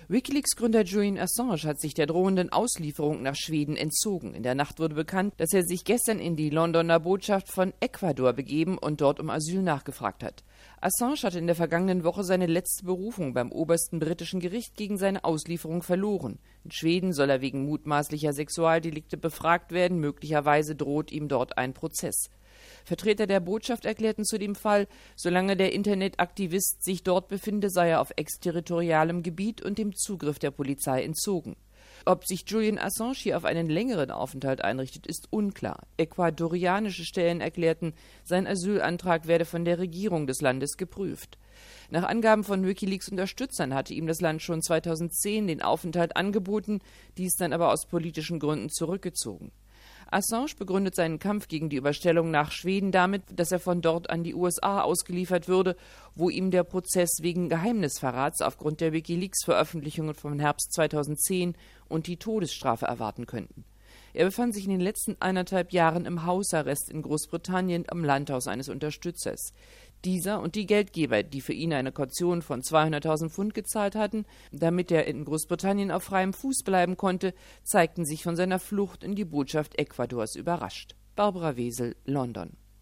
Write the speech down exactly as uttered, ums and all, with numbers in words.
WikiLeaks-Gründer Julian Assange hat sich der drohenden Auslieferung nach Schweden entzogen. In der Nacht wurde bekannt, dass er sich gestern in die Londoner Botschaft von Ecuador begeben und dort um Asyl nachgefragt hat. Assange hatte in der vergangenen Woche seine letzte Berufung beim obersten britischen Gericht gegen seine Auslieferung verloren. In Schweden soll er wegen mutmaßlicher Sexualdelikte befragt werden, möglicherweise droht ihm dort ein Prozess. Vertreter der Botschaft erklärten zu dem Fall, solange der Internetaktivist sich dort befinde, sei er auf exterritorialem Gebiet und dem Zugriff der Polizei entzogen. Ob sich Julian Assange hier auf einen längeren Aufenthalt einrichtet, ist unklar. Ecuadorianische Stellen erklärten, sein Asylantrag werde von der Regierung des Landes geprüft. Nach Angaben von WikiLeaks-Unterstützern hatte ihm das Land schon zweitausendzehn den Aufenthalt angeboten, dies dann aber aus politischen Gründen zurückgezogen. Assange begründet seinen Kampf gegen die Überstellung nach Schweden damit, dass er von dort an die U S A ausgeliefert würde, wo ihm der Prozess wegen Geheimnisverrats aufgrund der WikiLeaks-Veröffentlichungen vom Herbst zweitausendzehn und die Todesstrafe erwarten könnten. Er befand sich in den letzten eineinhalb Jahren im Hausarrest in Großbritannien am Landhaus eines Unterstützers. Dieser und die Geldgeber, die für ihn eine Kaution von zweihunderttausend Pfund gezahlt hatten, damit er in Großbritannien auf freiem Fuß bleiben konnte, zeigten sich von seiner Flucht in die Botschaft Ecuadors überrascht. Barbara Wesel, London.